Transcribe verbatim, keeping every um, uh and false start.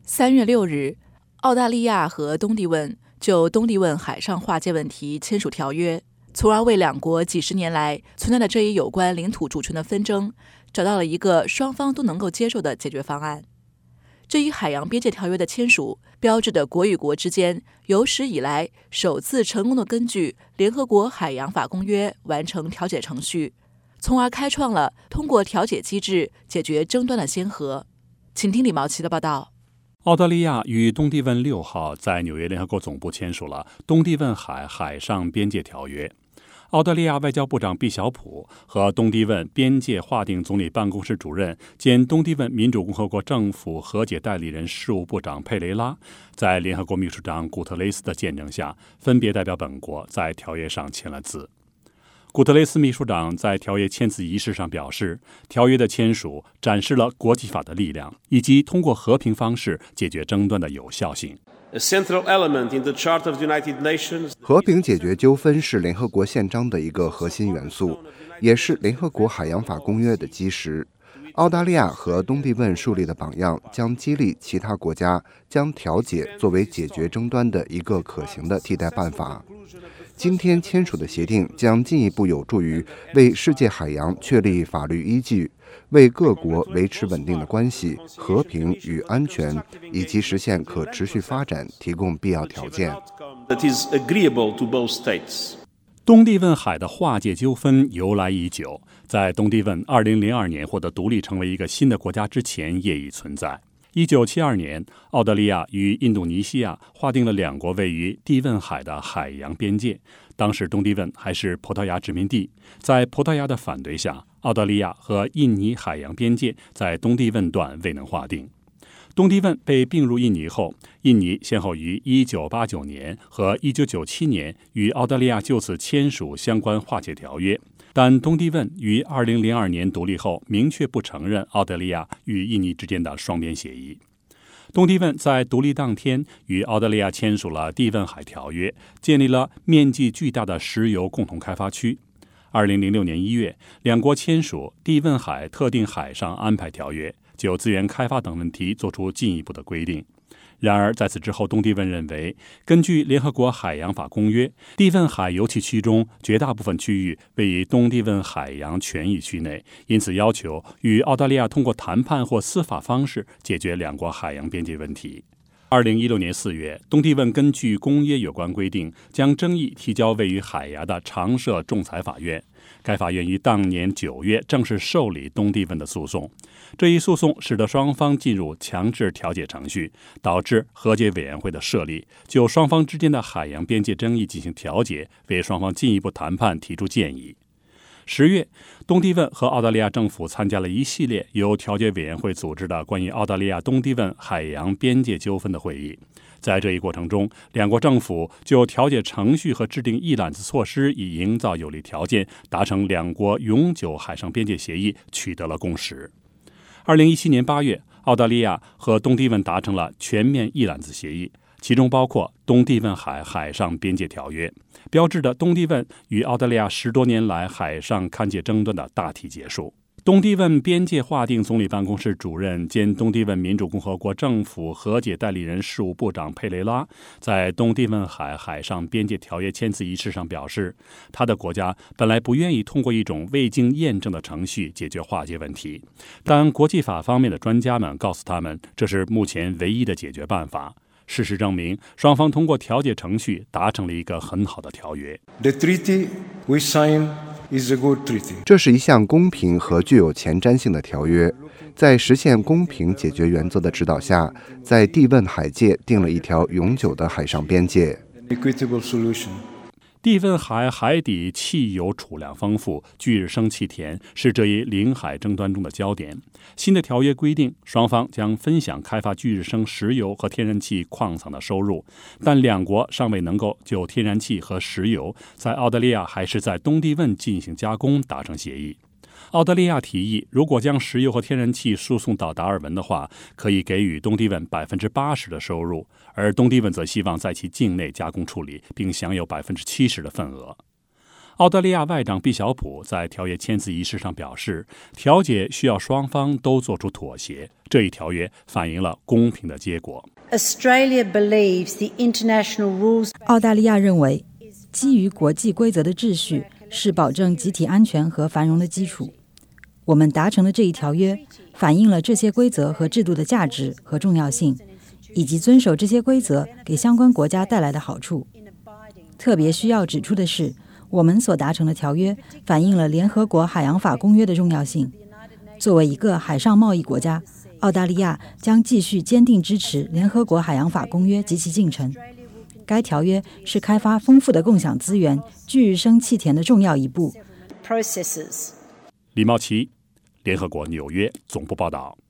三月六日，澳大利亚和东帝汶就东帝汶海上划界问题签署条约，从而为两国几十年来存在的这一有关领土主权的纷争找到了一个双方都能够接受的解决方案。这一海洋边界条约的签署，标志着国与国之间有史以来首次成功的根据联合国海洋法公约完成调解程序，从而开创了通过调解机制解决争端的先河。请听李毛奇的报道。 澳大利亚与东帝汶六号在纽约联合国总部签署了东帝汶海海上边界条约。澳大利亚外交部长毕晓普和东帝汶边界划定总理办公室主任兼东帝汶民主共和国政府和解代理人事务部长佩雷拉，在联合国秘书长古特雷斯的见证下，分别代表本国在条约上签了字。古特雷斯秘书长在条约签字仪式上表示，条约的签署展示了国际法的力量，以及通过和平方式解决争端的有效性。 和平解决纠纷是联合国宪章的一个核心元素，也是联合国海洋法公约的基石。澳大利亚和东帝汶树立的榜样，将激励其他国家将调解作为解决争端的一个可行的替代办法。今天签署的协定将进一步有助于为世界海洋确立法律依据，为各国维持稳定的关系、和平与安全，以及实现可持续发展提供必要条件。 东帝汶海的划界纠纷由来已久，在东帝汶二零零二年获得独立成为一个新的国家之前业已存在。一九七二年，澳大利亚与印度尼西亚划定了两国位于帝汶海的海洋边界。当时东帝汶还是葡萄牙殖民地，在葡萄牙的反对下，澳大利亚和印尼海洋边界在东帝汶段未能划定。东帝汶被并入印尼后，印尼先后于一九八九年和一九九七年与澳大利亚就此签署相关划界条约。但东帝汶于二零零二年独立后，明确不承认澳大利亚与印尼之间的双边协议。东帝汶在独立当天与澳大利亚签署了帝汶海条约，建立了面积巨大的石油共同开发区。二零零六年一月，两国签署帝汶海特定海上安排条约，就资源开发等问题作出进一步的规定。然而，在此之后，东帝汶认为，根据联合国海洋法公约，帝汶海油气区中绝大部分区域位于东帝汶海洋权益区内，因此要求与澳大利亚通过谈判或司法方式解决两国海洋边界问题。二零一六年四月，东帝汶根据公约有关规定，将争议提交位于海牙的常设仲裁法院。该法院于当年九月正式受理东帝汶的诉讼。这一诉讼使得双方进入强制调解程序，导致和解委员会的设立，就双方之间的海洋边界争议进行调解，为双方进一步谈判提出建议。十月，东帝汶和澳大利亚政府参加了一系列由调解委员会组织的关于澳大利亚东帝汶海洋边界纠纷的会议。在这一过程中，两国政府就调解程序和制定一揽子措施，以营造有利条件，达成两国永久海上边界协议，取得了共识。二零一七年八月，澳大利亚和东帝汶达成了全面一揽子协议，其中包括东帝汶海海上边界条约，标志着东帝汶与澳大利亚十多年来海上勘界争端的大体结束。东帝汶边界划定总理办公室主任兼东帝汶民主共和国政府和解代理人事务部长佩雷拉在东帝汶海海上边界条约签字仪式上表示，他的国家本来不愿意通过一种未经验证的程序解决划界问题，但国际法方面的专家们告诉他们，这是目前唯一的解决办法。事实证明，双方通过调解程序达成了一个很好的条约。 The treaty we sign is a good treaty. 这是一项公平和具有前瞻性的条约，在实现公平解决原则的指导下，在帝汶海界定了一条永久的海上边界。 Equitable solution. 帝汶海海底汽油储量丰富，聚日生气田，是这一领海争端中的焦点。新的条约规定，双方将分享开发聚日生石油和天然气矿藏的收入，但两国尚未能够就天然气和石油在澳大利亚还是在东帝汶进行加工达成协议。澳大利亚提议，如果将石油和天然气输送到达尔文的话，可以给予东帝汶百分之八十的收入，而东帝汶则希望在其境内加工处理，并享有百分之七十的份额。 澳大利亚外长毕晓普在条约签字仪式上表示，调解需要双方都做出妥协，这一条约反映了公平的结果。 Australia believes the international rules. 澳大利亚认为，基于国际规则的秩序是保证集体安全和繁荣的基础。我们达成的这一条约反映了这些规则和制度的价值和重要性，以及遵守这些规则给相关国家带来的好处。特别需要指出的是，我们所达成的条约反映了联合国海洋法公约的重要性。作为一个海上贸易国家，澳大利亚将继续坚定支持联合国海洋法公约及其进程。该条约是开发丰富的共享资源、聚日生气田的重要一步。 李茂琪，联合国纽约总部报道。